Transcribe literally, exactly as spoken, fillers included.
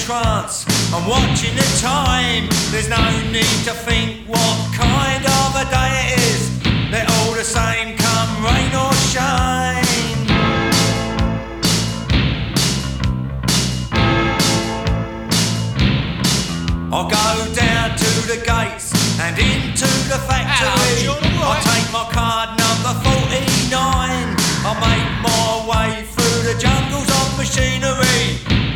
trance. I'm watching the time. There's no need to think what kind of a day it is. They're all the same, come rain or shine. I'll go down to the gates and into the factory. Hello,